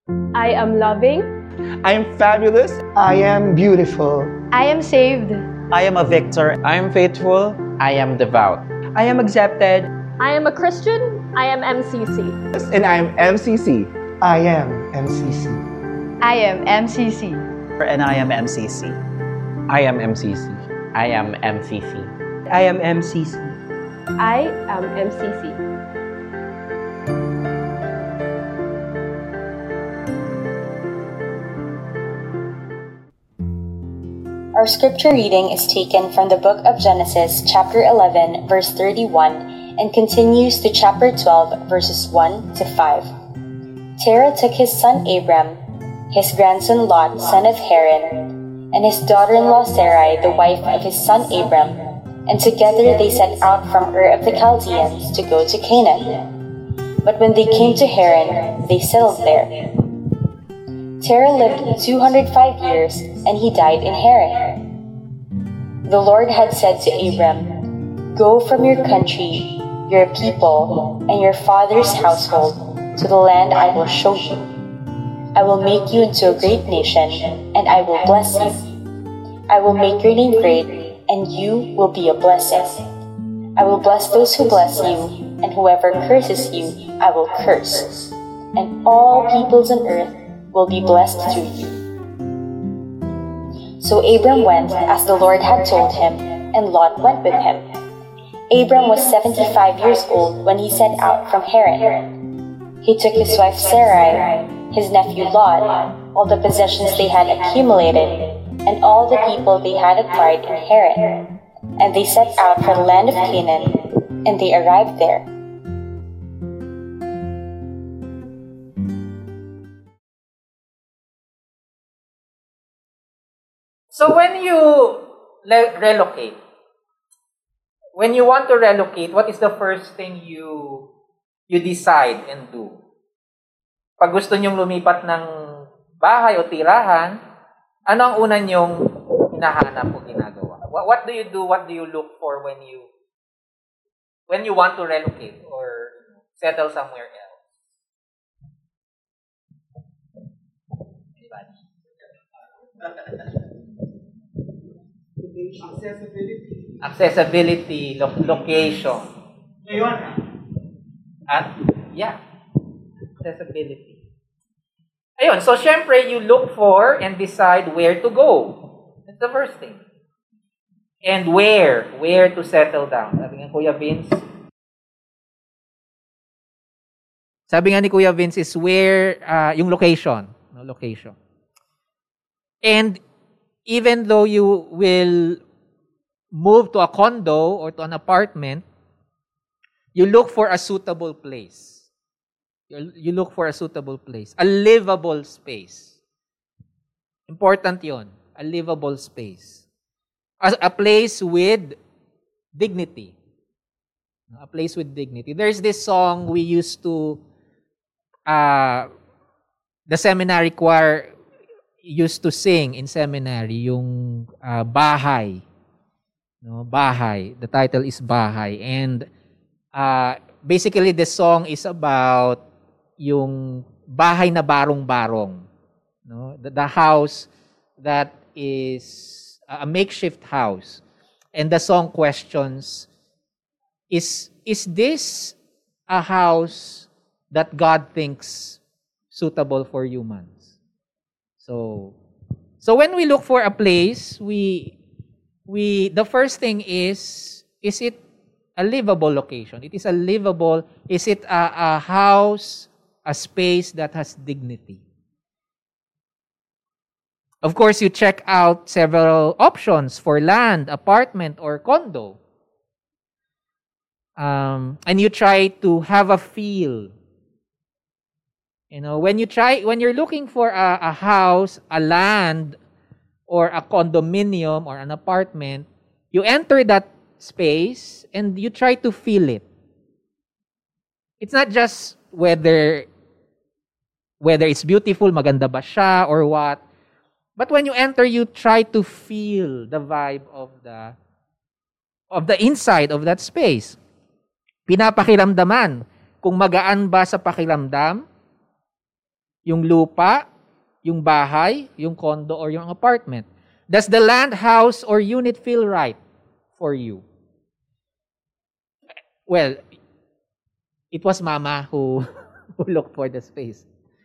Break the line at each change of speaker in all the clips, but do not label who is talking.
I am loving.
I am fabulous.
I am beautiful.
I am saved.
I am a victor.
I am faithful.
I am devout.
I am accepted.
I am a Christian. I am MCC.
And I am MCC.
I am MCC.
I am MCC.
And I am MCC.
I am MCC. I am MCC.
I am MCC.
I am MCC.
Our scripture reading is taken from the book of Genesis, chapter 11, verse 31, and continues to chapter 12, verses 1 to 5. Terah took his son Abram, his grandson Lot, son of Haran, and his daughter-in-law Sarai, the wife of his son Abram, and together they set out from Ur of the Chaldeans to go to Canaan. But when they came to Haran, they settled there. Terah lived 205 years, and he died in Haran. The Lord had said to Abram, "Go from your country, your people, and your father's household to the land I will show you. I will make you into a great nation, and I will bless you. I will make your name great, and you will be a blessing. I will bless those who bless you, and whoever curses you, I will curse. And all peoples on earth will be blessed through you." So Abram went as the Lord had told him, and Lot went with him. Abram was 75 years old when he set out from Haran. He took his wife Sarai, his nephew Lot, all the possessions they had accumulated, and all the people they had acquired in Haran. And they set out for the land of Canaan, and they arrived there.
So when you relocate, when you want to relocate, what is the first thing you decide and do? Pag gusto nyong lumipat ng bahay o tirahan, ano ang una nyong hinahanap o ginagawa? What do you do? What do you look for when you want to relocate or settle somewhere else? Anybody? Accessibility, location. At, yeah, accessibility. Ayun, so syempre, you look for and decide where to go. That's the first thing. And where to settle down. Sabi nga Kuya Vince. Sabi nga ni Kuya Vince is where, yung location. No, location. And even though you will move to a condo or to an apartment, you look for a suitable place. You look for a suitable place. A livable space. Important yon. A livable space. A place with dignity. A place with dignity. There's this song we used to, the seminary choir used to sing in seminary, yung Bahay. No, Bahay. The title is Bahay. And basically, the song is about yung bahay na barong-barong. No? The house that is a makeshift house. And the song questions, is this a house that God thinks suitable for humans? So when we look for a place, we the first thing is it a livable location? It is a livable, is it a house, a space that has dignity? Of course, you check out several options for land, apartment, or condo. And you try to have a feel. You know, when you're looking for a house, a land, or a condominium or an apartment, you enter that space and you try to feel it. It's not just whether it's beautiful, maganda ba siya, or what. But when you enter, you try to feel the vibe of the inside of that space. Pinapakiramdaman kung magaan ba sa pakiramdam Yung lupa, yung bahay, yung condo, or yung apartment? Does the land, house, or unit feel right for you? Well, it was Mama who looked for the space.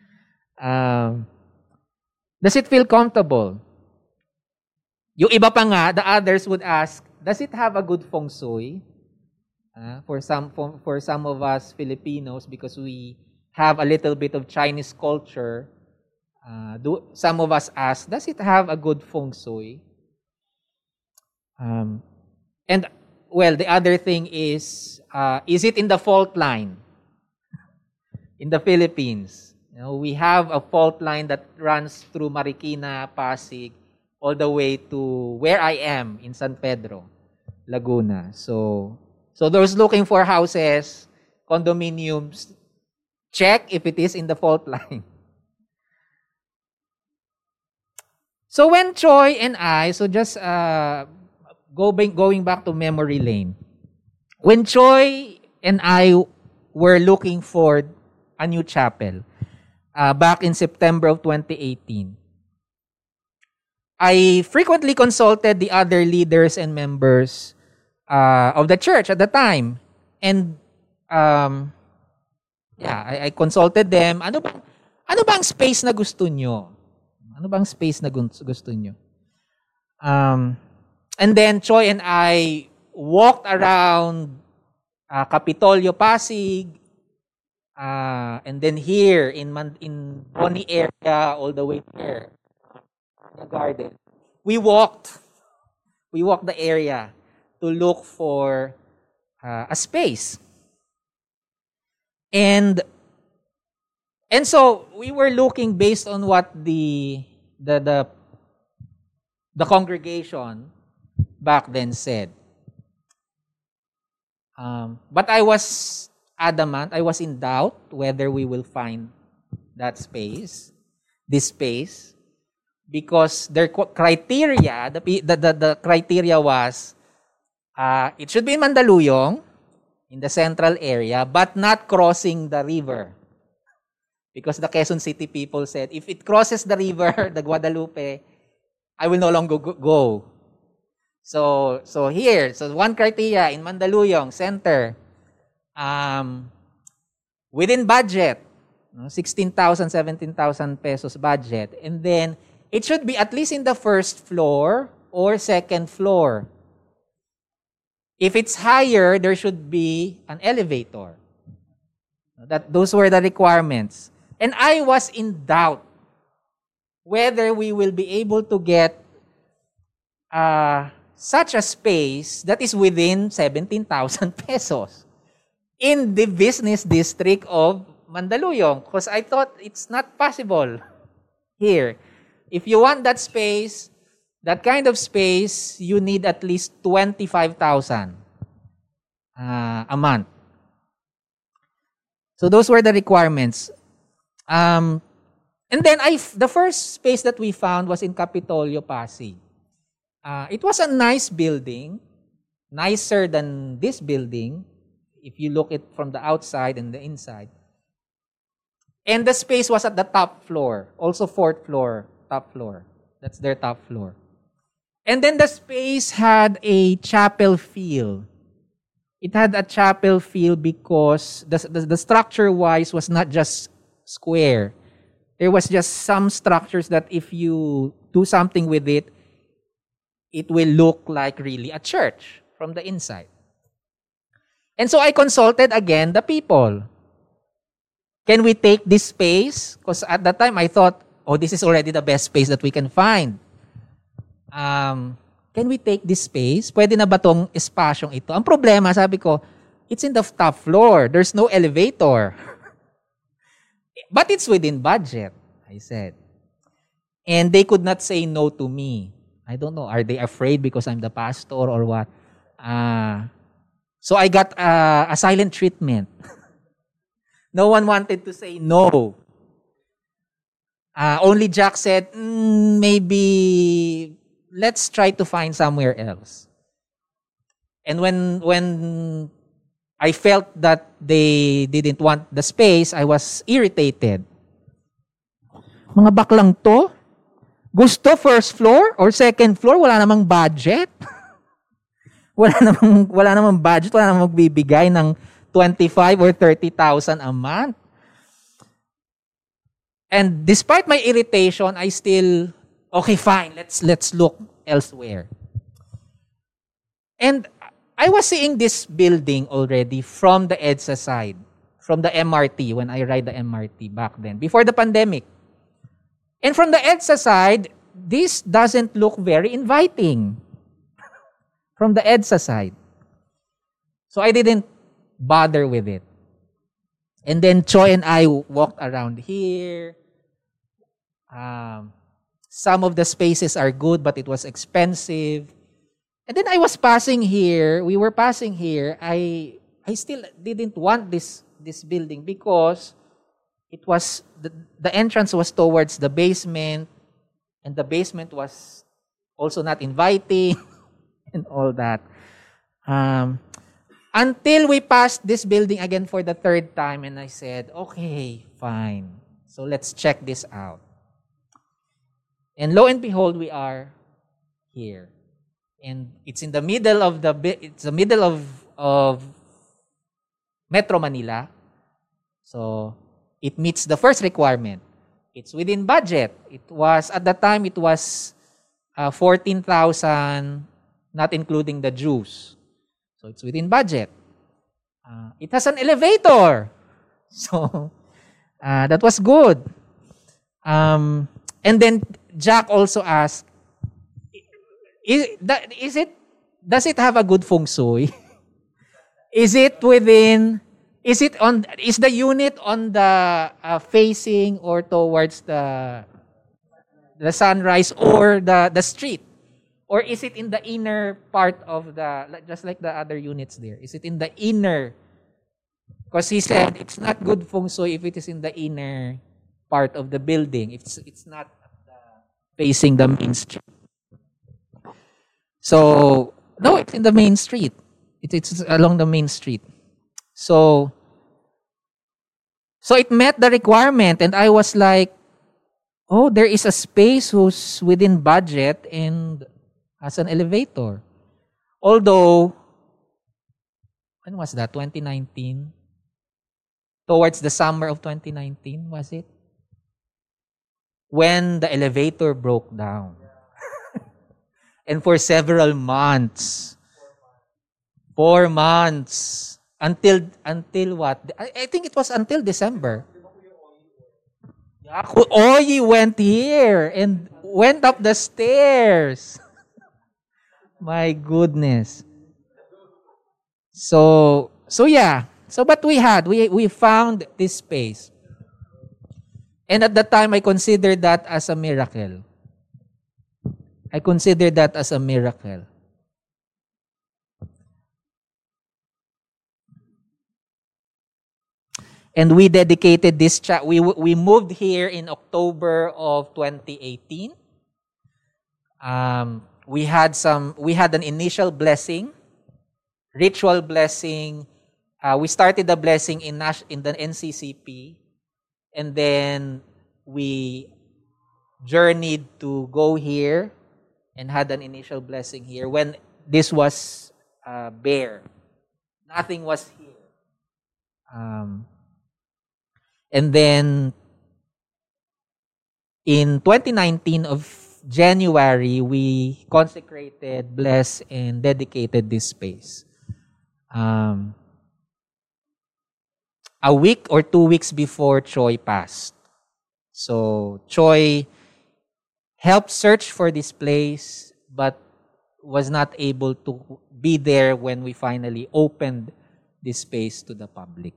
Does it feel comfortable? Yung iba pa nga, the others would ask, does it have a good feng shui? For some of us Filipinos, because we have a little bit of Chinese culture, some of us ask, does it have a good feng shui? And well, the other thing is it in the fault line? In the Philippines, we have a fault line that runs through Marikina, Pasig, all the way to where I am in San Pedro, Laguna. So those looking for houses, condominiums, check if it is in the fault line. So when Choi and I, so just going back to memory lane, when Choi and I were looking for a new chapel back in September of 2018, I frequently consulted the other leaders and members of the church at the time. And I consulted them. Ano bang space na gusto nyo? Ano bang space na gusto nyo? And then Choi and I walked around Capitolio, Pasig, and then here in Boni area all the way there, the garden. We walked the area to look for a space. And so we were looking based on what the congregation back then said. But I was adamant, I was in doubt whether we will find this space, because their criteria, the criteria was, it should be in Mandaluyong, in the central area, but not crossing the river. Because the Quezon City people said, if it crosses the river, the Guadalupe, I will no longer go. So one criteria in Mandaluyong Center, within budget, 16,000, 17,000 pesos budget, and then it should be at least in the first floor or second floor. If it's higher, there should be an elevator. Those were the requirements. And I was in doubt whether we will be able to get such a space that is within 17,000 pesos in the business district of Mandaluyong, because I thought it's not possible here. If you want that space, that kind of space, you need at least 25,000 a month. So those were the requirements. And then the first space that we found was in Capitolio, Pasig. It was a nice building, nicer than this building, if you look it from the outside and the inside. And the space was at the top floor, also fourth floor, top floor. That's their top floor. And then the space had a chapel feel. It had a chapel feel because the structure-wise was not just square. There was just some structures that if you do something with it, it will look like really a church from the inside. And so I consulted again the people. Can we take this space? Because at that time I thought, this is already the best space that we can find. Can we take this space? Pwede na ba tong espasyong ito? Ang problema, sabi ko, it's in the top floor. There's no elevator. But it's within budget, I said. And they could not say no to me. I don't know. Are they afraid because I'm the pastor or what? So I got a silent treatment. No one wanted to say no. Only Jack said, maybe let's try to find somewhere else. And when I felt that they didn't want the space, I was irritated. Mga baklang to? Gusto first floor or second floor? Wala namang budget. wala namang budget. Wala namang magbibigay ng 25 or 30,000 a month. And despite my irritation, I still, okay, fine, let's look elsewhere. And I was seeing this building already from the EDSA side, from the MRT, when I ride the MRT back then, before the pandemic. And from the EDSA side, this doesn't look very inviting. From the EDSA side. So I didn't bother with it. And then Choi and I walked around here. Some of the spaces are good, but it was expensive. And then I was passing here. We were passing here. I still didn't want this building because it was the entrance was towards the basement, and the basement was also not inviting and all that. Until we passed this building again for the third time, and I said, okay, fine. So let's check this out. And lo and behold, we are here. And it's in the middle of Metro Manila. So it meets the first requirement. It's within budget. At the time, it was 14,000, not including the dues. So it's within budget. It has an elevator. So that was good. And then Jack also asked, does it have a good feng shui? Is the unit on the facing or towards the sunrise or the street? Or is it in the inner part of just like the other units there? Is it in the inner? Because he said it's not good feng shui if it is in the inner part of the building. It's not facing the main street. So, no, it's in the main street. It's along the main street. So it met the requirement, and I was like, oh, there is a space who's within budget and has an elevator. Although, when was that? 2019? Towards the summer of 2019, was it? When the elevator broke down. And for several months. 4 months. Until what? I think it was until December. Oyi went here and went up the stairs. My goodness. So yeah. But we found this space. And at the time, I considered that as a miracle. And we dedicated this we moved here in October of 2018. We had an initial blessing, ritual blessing. We started the blessing in the NCCP, and then we journeyed to go here and had an initial blessing here when this was bare. Nothing was here. And then in 2019 of January, we consecrated, blessed, and dedicated this space. A week or 2 weeks before Choi passed. So Choi helped search for this place, but was not able to be there when we finally opened this space to the public.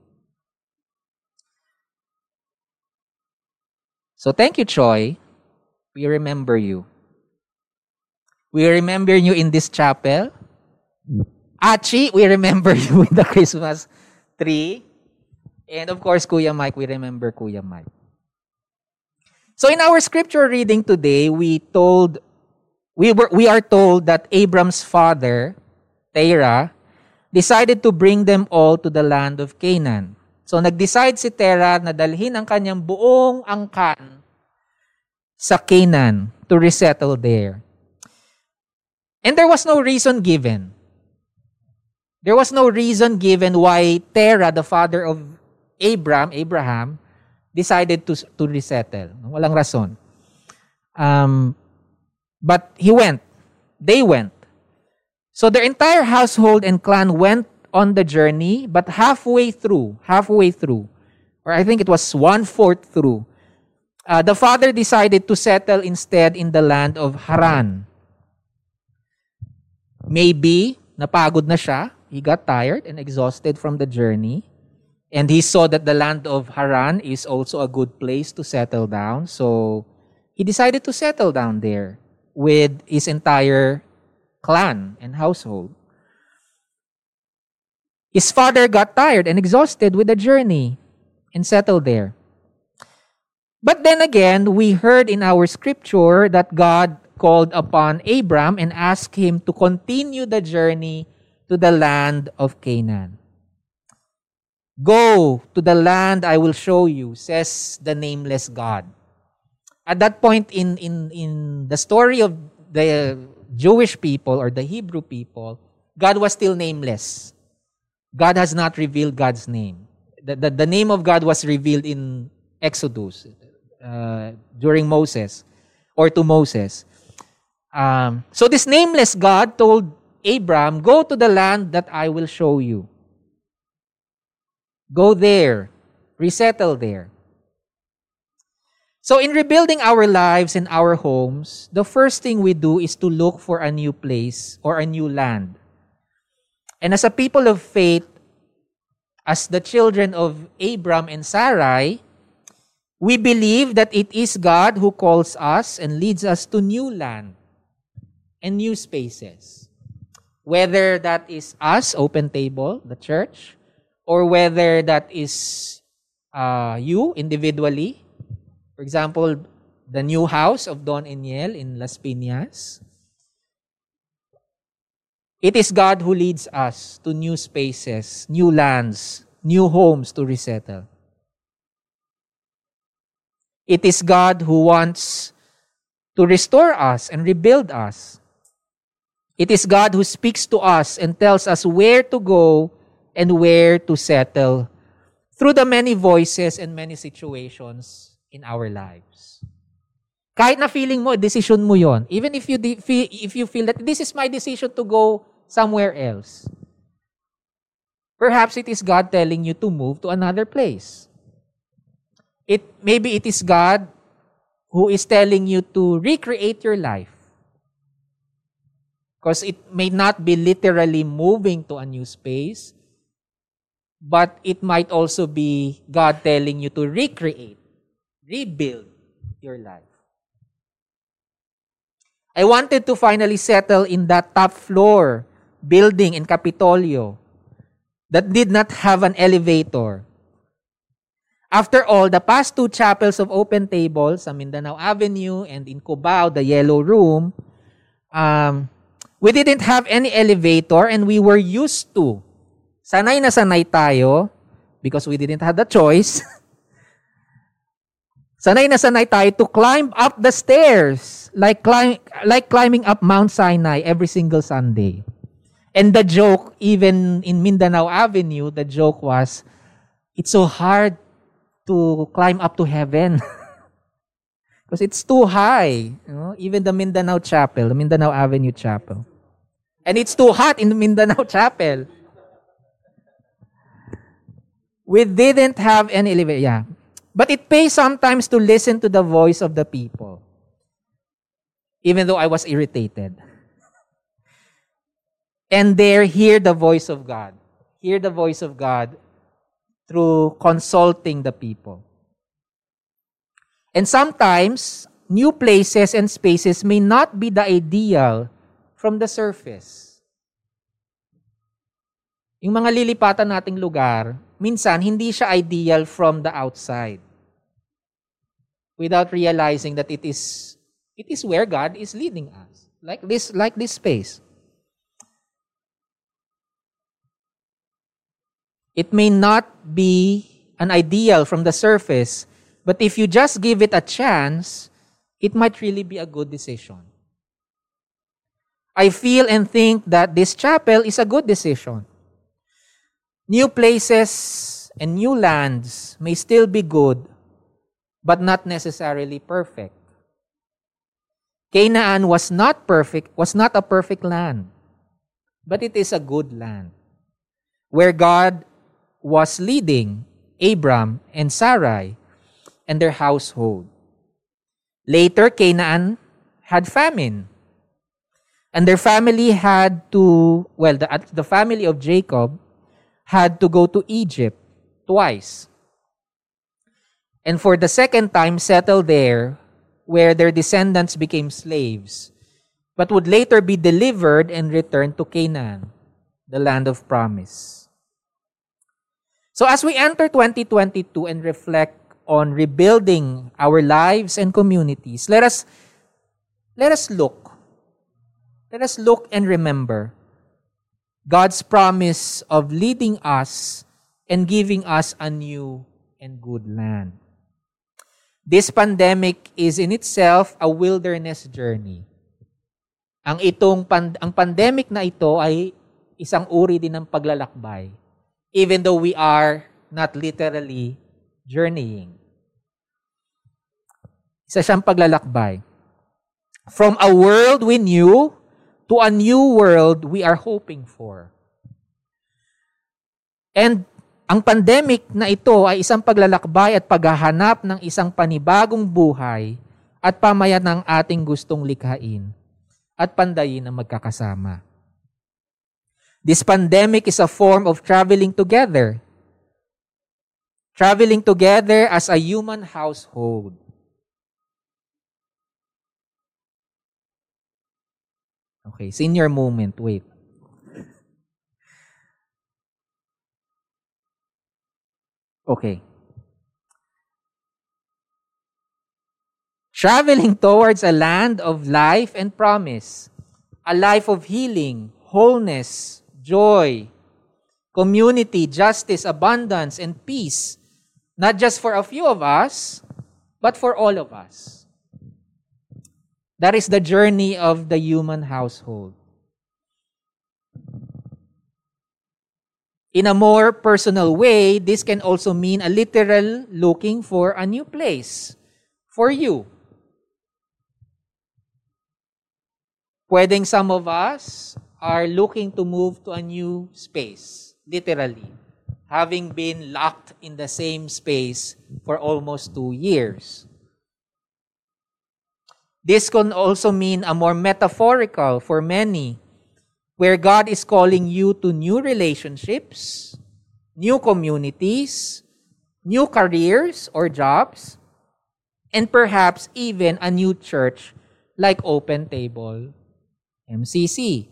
So thank you, Choi. We remember you. We remember you in this chapel. Achi, we remember you in the Christmas tree. And of course, Kuya Mike, we remember Kuya Mike. So in our scripture reading today, we are told that Abram's father, Terah, decided to bring them all to the land of Canaan. So nag-decide si Terah na dalhin ang kanyang buong angkan sa Canaan to resettle there. And there was no reason given. There was no reason given why Terah, the father of Abraham, decided to resettle. Walang rason. But he went. They went. So their entire household and clan went on the journey, but halfway through, or I think it was 1/4 through, the father decided to settle instead in the land of Haran. Maybe napagod na siya. He got tired and exhausted from the journey. And he saw that the land of Haran is also a good place to settle down. So he decided to settle down there with his entire clan and household. His father got tired and exhausted with the journey and settled there. But then again, we heard in our scripture that God called upon Abram and asked him to continue the journey to the land of Canaan. Go to the land I will show you, says the nameless God. At that point in the story of the Jewish people or the Hebrew people, God was still nameless. God has not revealed God's name. The name of God was revealed in Exodus during Moses or to Moses. So this nameless God told Abram, go to the land that I will show you. Go there. Resettle there. So in rebuilding our lives and our homes, the first thing we do is to look for a new place or a new land. And as a people of faith, as the children of Abram and Sarai, we believe that it is God who calls us and leads us to new land and new spaces. Whether that is us, Open Table, the church, or whether that is you individually. For example, the new house of Don Eniel in Las Piñas. It is God who leads us to new spaces, new lands, new homes to resettle. It is God who wants to restore us and rebuild us. It is God who speaks to us and tells us where to go and where to settle through the many voices and many situations in our lives. Kahit na feeling mo, decision mo yon. Even if you feel that this is my decision to go somewhere else. Perhaps it is God telling you to move to another place. Maybe it is God who is telling you to recreate your life. Because it may not be literally moving to a new space, but it might also be God telling you to recreate, rebuild your life. I wanted to finally settle in that top floor building in Capitolio that did not have an elevator. After all, the past two chapels of Open Table sa Mindanao Avenue and in Cubao, the Yellow Room, we didn't have any elevator and we were used to. Sanay na sanay tayo because we didn't have the choice. Sanay na sanay tayo to climb up the stairs like climbing up Mount Sinai every single Sunday. And the joke, even in Mindanao Avenue, the joke was, it's so hard to climb up to heaven. Because it's too high. You know? Even the Mindanao Chapel, the Mindanao Avenue Chapel. And it's too hot in the Mindanao Chapel. We didn't have any elevator. Yeah. But it pays sometimes to listen to the voice of the people. Even though I was irritated. And there, hear the voice of God. Hear the voice of God through consulting the people. And sometimes, new places and spaces may not be the ideal from the surface. Yung mga lilipatan nating lugar, minsan hindi siya ideal from the outside. Without realizing that it is where God is leading us. Like this space. It may not be an ideal from the surface, but if you just give it a chance, it might really be a good decision. I feel and think that this chapel is a good decision. New places and new lands may still be good, but not necessarily perfect. Canaan was not a perfect land, but it is a good land where God was leading Abram and Sarai and their household. Later, Canaan had famine. And their family had to, the family of Jacob had to go to Egypt twice. And for the second time, settle there, where their descendants became slaves, but would later be delivered and returned to Canaan, the land of promise. So as we enter 2022 and reflect on rebuilding our lives and communities, let us look and remember God's promise of leading us and giving us a new and good land. This pandemic is in itself a wilderness journey. Ang pandemic na ito ay isang uri din ng paglalakbay, even though we are not literally journeying. Isa siyang paglalakbay. From a world we knew to a new world we are hoping for. And ang pandemic na ito ay isang paglalakbay at paghahanap ng isang panibagong buhay at pamayan ng ating gustong likhain at pandayin na magkakasama. This pandemic is a form of traveling together as a human household. Okay, senior moment, wait. Okay. Traveling towards a land of life and promise, a life of healing, wholeness, joy, community, justice, abundance, and peace, not just for a few of us, but for all of us. That is the journey of the human household. In a more personal way, this can also mean a literal looking for a new place for you. Pwedeng some of us are looking to move to a new space, literally, having been locked in the same space for almost 2 years. This can also mean a more metaphorical for many, where God is calling you to new relationships, new communities, new careers or jobs, and perhaps even a new church like Open Table MCC.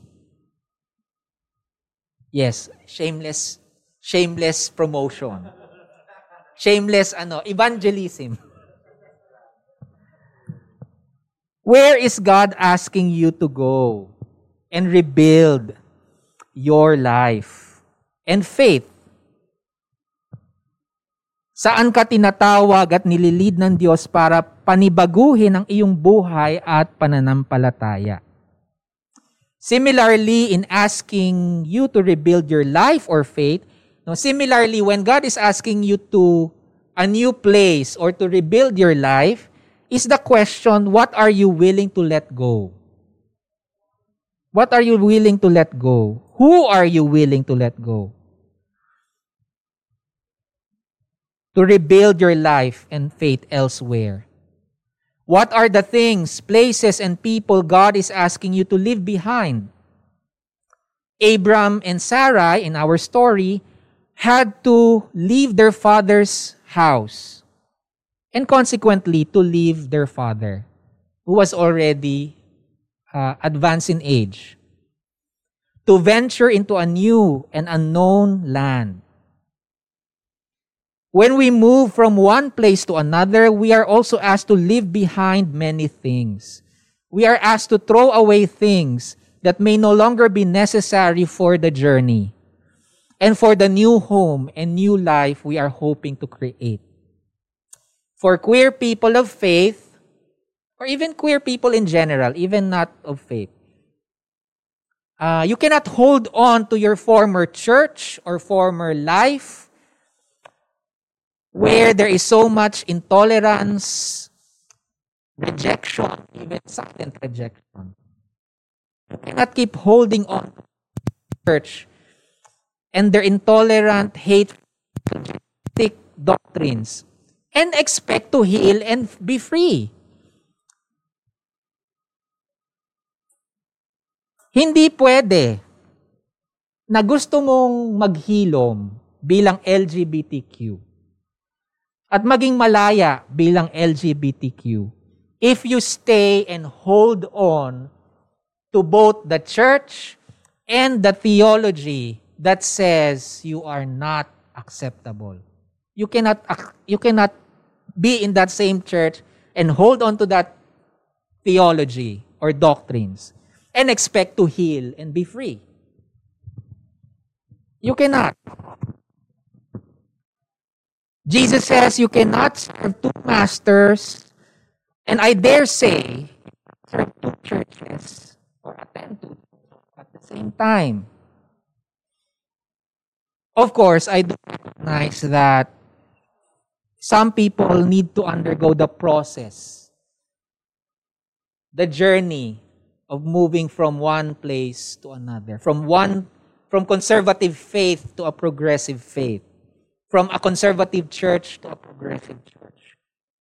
Yes, shameless promotion. Shameless evangelism. Where is God asking you to go and rebuild your life and faith? Saan ka tinatawag at nililid ng Diyos para panibaguhin ang iyong buhay at pananampalataya? Similarly, in asking you to rebuild your life or faith, similarly, when God is asking you to a new place or to rebuild your life, is the question, what are you willing to let go? What are you willing to let go? Who are you willing to let go? To rebuild your life and faith elsewhere. What are the things, places, and people God is asking you to leave behind? Abram and Sarai, in our story, had to leave their father's house and consequently to leave their father, who was already advanced in age, to venture into a new and unknown land. When we move from one place to another, we are also asked to leave behind many things. We are asked to throw away things that may no longer be necessary for the journey and for the new home and new life we are hoping to create. For queer people of faith, or even queer people in general, even not of faith. You cannot hold on to your former church or former life where there is so much intolerance, rejection, even silent rejection. You cannot keep holding on to the church and their intolerant, hateful doctrines and expect to heal and be free. Hindi pwede na gusto mong maghilom bilang LGBTQ at maging malaya bilang LGBTQ if you stay and hold on to both the church and the theology that says you are not acceptable. You cannot be in that same church and hold on to that theology or doctrines and expect to heal and be free. You cannot. Jesus says you cannot serve two masters, and I dare say, serve two churches or attend to at the same time. Of course, I do recognize that some people need to undergo the process, the journey of moving from one place to another, from conservative faith to a progressive faith, from a conservative church to a progressive church.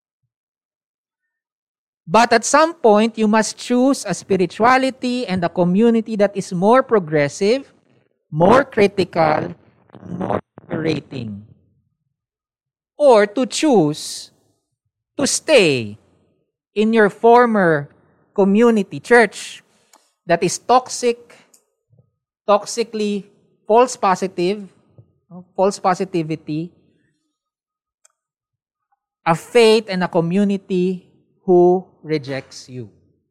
But at some point, you must choose a spirituality and a community that is more progressive, more critical, more liberating. Or to choose to stay in your former community, church, that is toxically false positivity, a faith and a community who rejects you.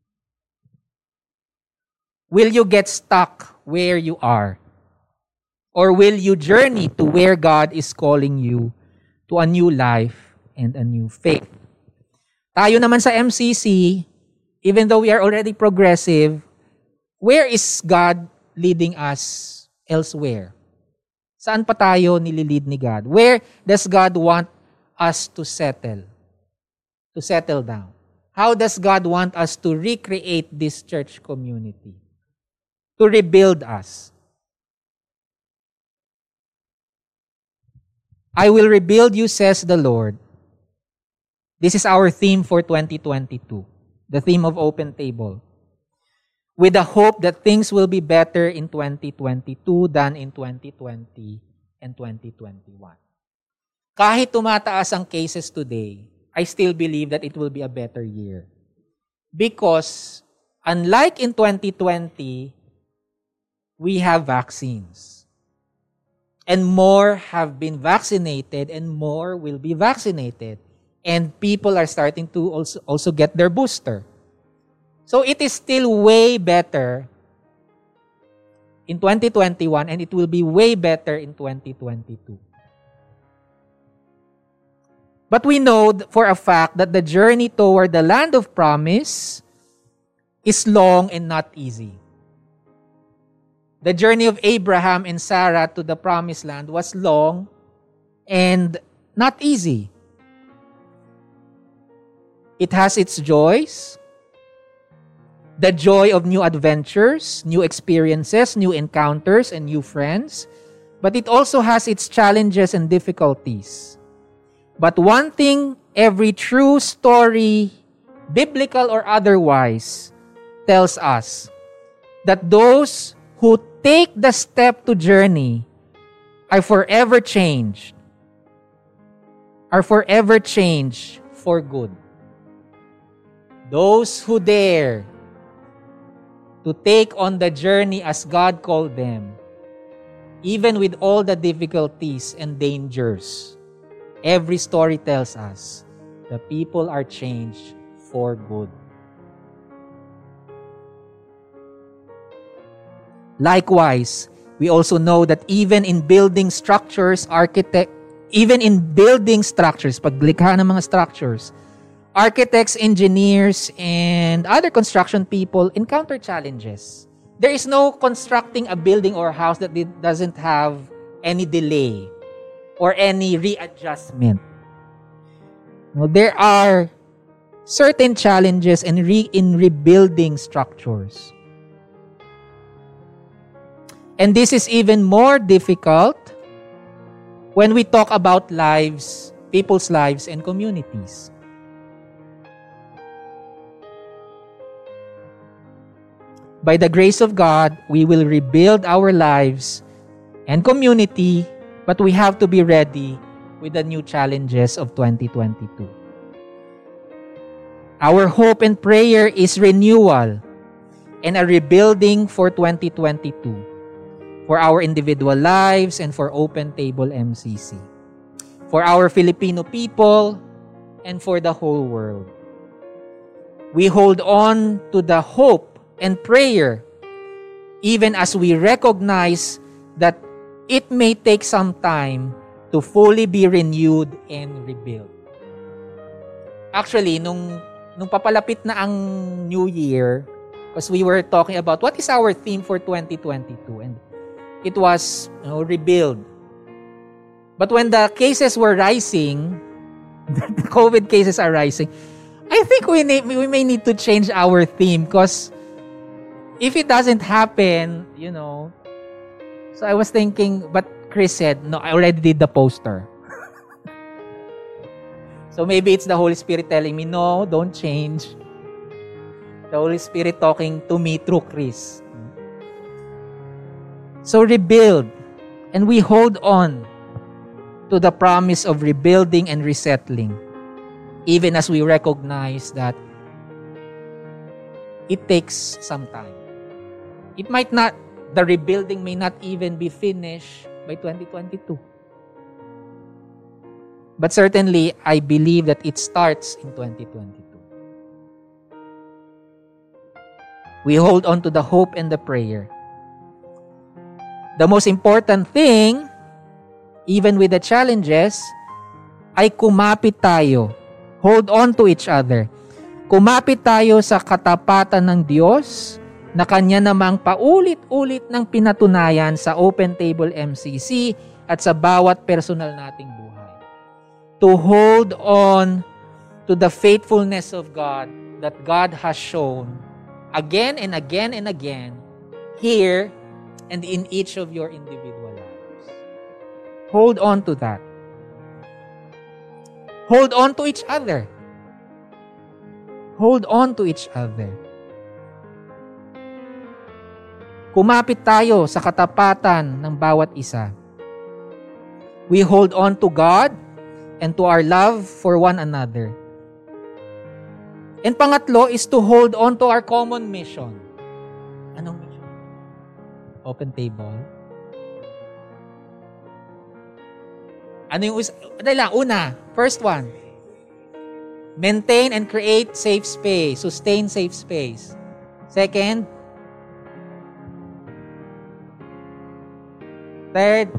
Will you get stuck where you are? Or will you journey to where God is calling you to a new life and a new faith? Tayo naman sa MCC, even though we are already progressive, where is God leading us elsewhere? Saan pa tayo nililid ni God? Where does God want us to settle? To settle down? How does God want us to recreate this church community? To rebuild us? I will rebuild you, says the Lord. This is our theme for 2022. The theme of Open Table. With the hope that things will be better in 2022 than in 2020 and 2021. Kahit tumataas ang cases today, I still believe that it will be a better year. Because unlike in 2020, we have vaccines. And more have been vaccinated and more will be vaccinated. And people are starting to also get their booster. So it is still way better in 2021 and it will be way better in 2022. But we know for a fact that the journey toward the land of promise is long and not easy. The journey of Abraham and Sarah to the promised land was long and not easy. It has its joys, the joy of new adventures, new experiences, new encounters, and new friends. But it also has its challenges and difficulties. But one thing every true story, biblical or otherwise, tells us, that those who take the step to journey are forever changed for good. Those who dare to take on the journey as God called them, even with all the difficulties and dangers, every story tells us the people are changed for good. Likewise, we also know that even in building structures, paglikha ng mga structures, architects, engineers, and other construction people encounter challenges. There is no constructing a building or house that doesn't have any delay or any readjustment. No, there are certain challenges in rebuilding structures. And this is even more difficult when we talk about lives, people's lives and communities. By the grace of God, we will rebuild our lives and community, but we have to be ready with the new challenges of 2022. Our hope and prayer is renewal and a rebuilding for 2022, for our individual lives and for Open Table MCC, for our Filipino people and for the whole world. We hold on to the hope and prayer, even as we recognize that it may take some time to fully be renewed and rebuilt. Actually, nung papalapit na ang New Year, because we were talking about what is our theme for 2022, and it was, rebuild. But when the cases were rising, the COVID cases are rising, I think we may need to change our theme, because if it doesn't happen, so I was thinking, but Chris said, no, I already did the poster. So maybe it's the Holy Spirit telling me, no, don't change. The Holy Spirit talking to me through Chris. So rebuild. And we hold on to the promise of rebuilding and resettling, even as we recognize that it takes some time. The rebuilding may not even be finished by 2022. But certainly, I believe that it starts in 2022. We hold on to the hope and the prayer. The most important thing, even with the challenges, ay kumapit tayo. Hold on to each other. Kumapit tayo sa katapatan ng Diyos na Kanya namang paulit-ulit ng pinatunayan sa Open Table MCC at sa bawat personal nating buhay. To hold on to the faithfulness of God that God has shown again and again and again here and in each of your individual lives. Hold on to that. Hold on to each other. Hold on to each other. Kumapit tayo sa katapatan ng bawat isa. We hold on to God and to our love for one another. And pangatlo is to hold on to our common mission. Anong mission? Open Table. Ano yung una, first one. Maintain and create safe space. Sustain safe space. Second, third,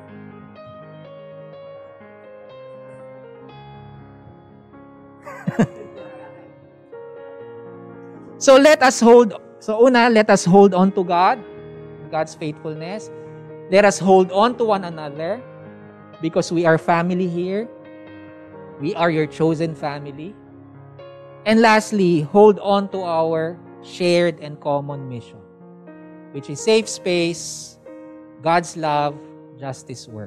let us hold on to God, God's faithfulness. Let us hold on to one another because we are family here. We are your chosen family. And lastly, hold on to our shared and common mission, which is safe space, God's love, justice work.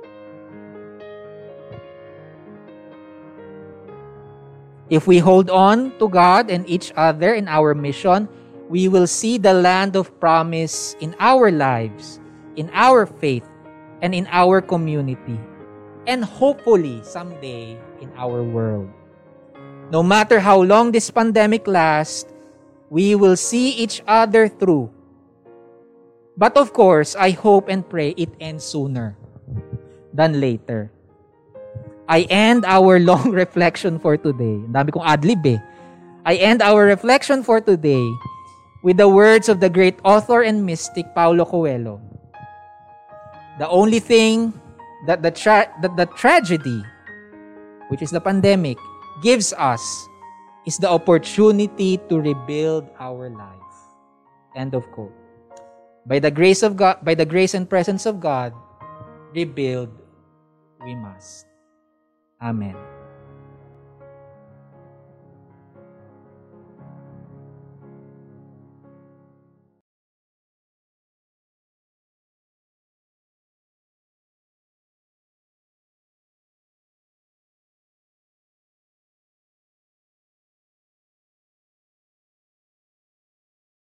If we hold on to God and each other in our mission, we will see the land of promise in our lives, in our faith, and in our community, and hopefully someday in our world. No matter how long this pandemic lasts, we will see each other through. But of course, I hope and pray it ends sooner than later. I end our long reflection for today. Ang dami kong adlib eh. I end our reflection for today with the words of the great author and mystic Paulo Coelho. The only thing that the tragedy, which is the pandemic, gives us is the opportunity to rebuild our life. End of quote. By the grace of God, by the grace and presence of God, rebuild we must. Amen.